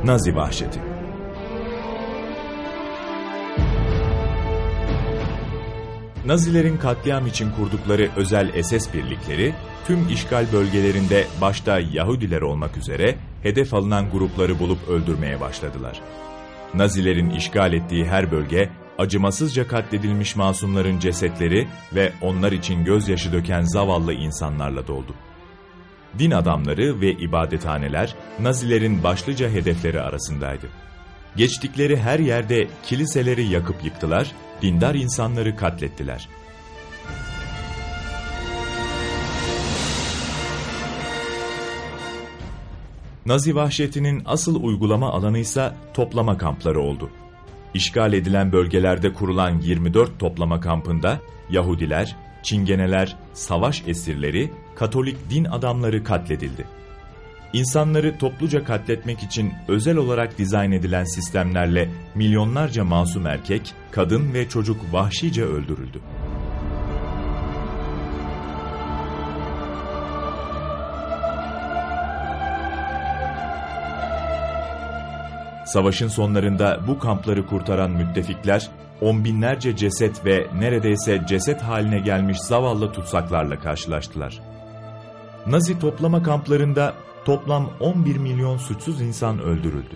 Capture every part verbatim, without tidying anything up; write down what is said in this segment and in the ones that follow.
Nazi vahşeti. Nazilerin katliam için kurdukları özel S S birlikleri, tüm işgal bölgelerinde başta Yahudiler olmak üzere hedef alınan grupları bulup öldürmeye başladılar. Nazilerin işgal ettiği her bölge, acımasızca katledilmiş masumların cesetleri ve onlar için gözyaşı döken zavallı insanlarla doldu. Din adamları ve ibadethaneler, Nazilerin başlıca hedefleri arasındaydı. Geçtikleri her yerde kiliseleri yakıp yıktılar, dindar insanları katlettiler. Nazi vahşetinin asıl uygulama alanı ise toplama kampları oldu. İşgal edilen bölgelerde kurulan yirmi dört toplama kampında Yahudiler, Çingeneler, savaş esirleri, Katolik din adamları katledildi. İnsanları topluca katletmek için özel olarak dizayn edilen sistemlerle milyonlarca masum erkek, kadın ve çocuk vahşice öldürüldü. Savaşın sonlarında bu kampları kurtaran müttefikler, on binlerce ceset ve neredeyse ceset haline gelmiş zavallı tutsaklarla karşılaştılar. Nazi toplama kamplarında toplam on bir milyon suçsuz insan öldürüldü.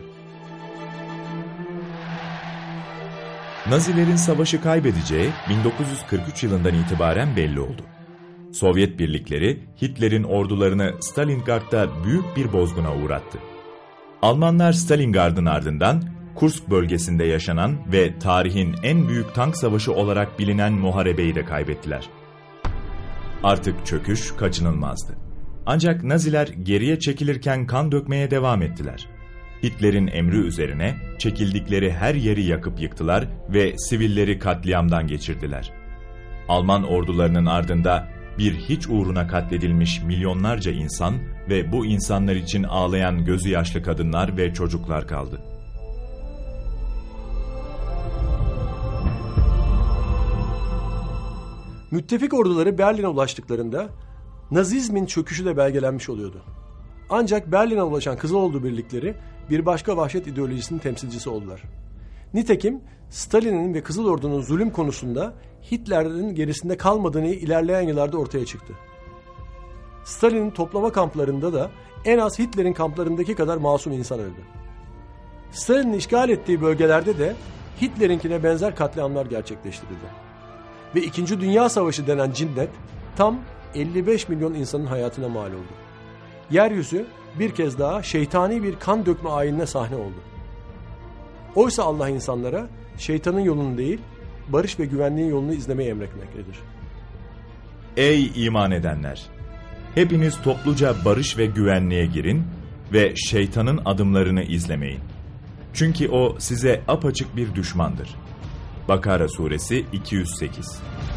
Nazilerin savaşı kaybedeceği bin dokuz yüz kırk üç yılından itibaren belli oldu. Sovyet birlikleri Hitler'in ordularını Stalingrad'da büyük bir bozguna uğrattı. Almanlar Stalingrad'ın ardından Kursk bölgesinde yaşanan ve tarihin en büyük tank savaşı olarak bilinen muharebeyi de kaybettiler. Artık çöküş kaçınılmazdı. Ancak Naziler geriye çekilirken kan dökmeye devam ettiler. Hitler'in emri üzerine çekildikleri her yeri yakıp yıktılar ve sivilleri katliamdan geçirdiler. Alman ordularının ardında bir hiç uğruna katledilmiş milyonlarca insan ve bu insanlar için ağlayan gözü yaşlı kadınlar ve çocuklar kaldı. Müttefik orduları Berlin'e ulaştıklarında Nazizmin çöküşü de belgelenmiş oluyordu. Ancak Berlin'e ulaşan Kızılordu birlikleri bir başka vahşet ideolojisinin temsilcisi oldular. Nitekim Stalin'in ve Kızılordu'nun zulüm konusunda Hitler'in gerisinde kalmadığını ilerleyen yıllarda ortaya çıktı. Stalin'in toplama kamplarında da en az Hitler'in kamplarındaki kadar masum insan öldü. Stalin'in işgal ettiği bölgelerde de Hitler'inkine benzer katliamlar gerçekleştirildi. Ve İkinci Dünya Savaşı denen cinnet tam elli beş milyon insanın hayatına mal oldu. Yeryüzü bir kez daha şeytani bir kan dökme ayinine sahne oldu. Oysa Allah insanlara şeytanın yolunu değil, barış ve güvenliğin yolunu izlemeyi emretmektedir. Ey iman edenler! Hepiniz topluca barış ve güvenliğe girin ve şeytanın adımlarını izlemeyin. Çünkü o size apaçık bir düşmandır. Bakara suresi iki yüz sekiz.